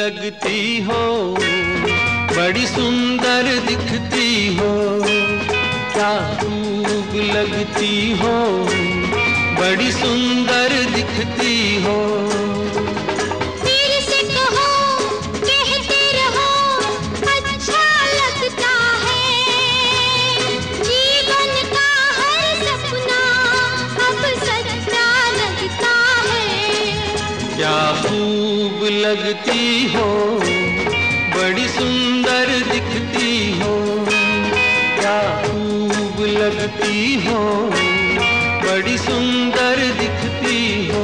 लगती हो, बड़ी सुंदर दिखती हो। क्या खूब लगती हो, बड़ी सुंदर दिखती हो। फिर से कहो, कहते रहो, अच्छा लगता है। जीवन का हर सपना अब सच्चा लगता है। क्या खूब लगती हो, बड़ी सुंदर दिखती हो। क्या खूब लगती हो, बड़ी सुंदर दिखती हो।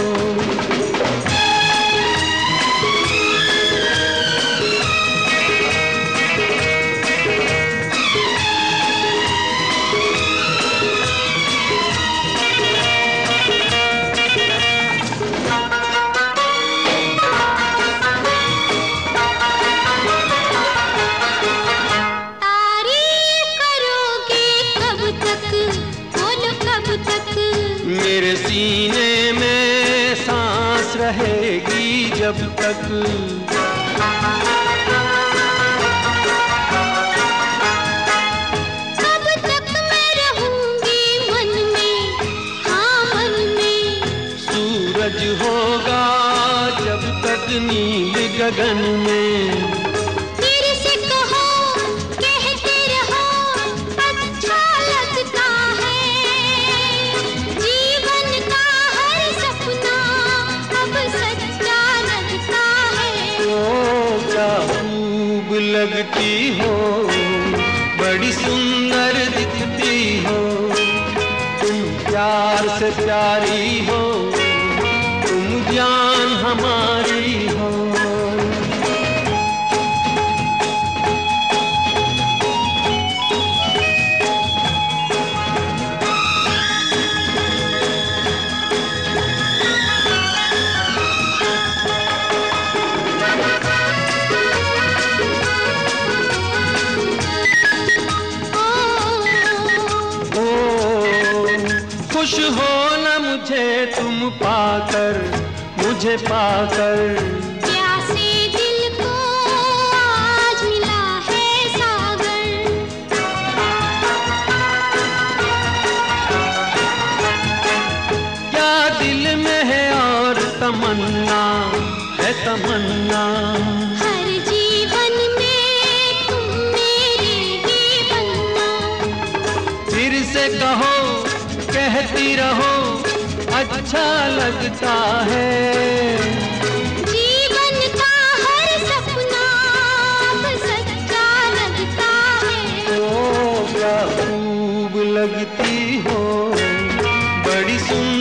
मेरे सीने में सांस रहेगी जब तक। तब तक मैं रहूंगी मन में, हाँ मन में। सूरज होगा जब तक नील गगन में। फिर से कहो, कहते रहो, अच्छा लगता है। जीवन का हर सपना अब सच्चा लगता है। ओ क्या खूब लगती हो, बड़ी सुंदर दिखती हो। तुम प्यार से प्यारी हो, तुम जान हमारी हो। खुश हो न मुझे तुम पाकर, मुझे पाकर। प्यासे दिल को आज मिला है सागर। क्या दिल में है और तमन्ना है तमन्ना। हर जीवन में तुम मेरे ही बनना। फिर से कहो, कहती रहो, अच्छा लगता है। जीवन का हर सपना अब सच्चा लगता है। ओ क्या खूब लगती हो, बड़ी सुंदर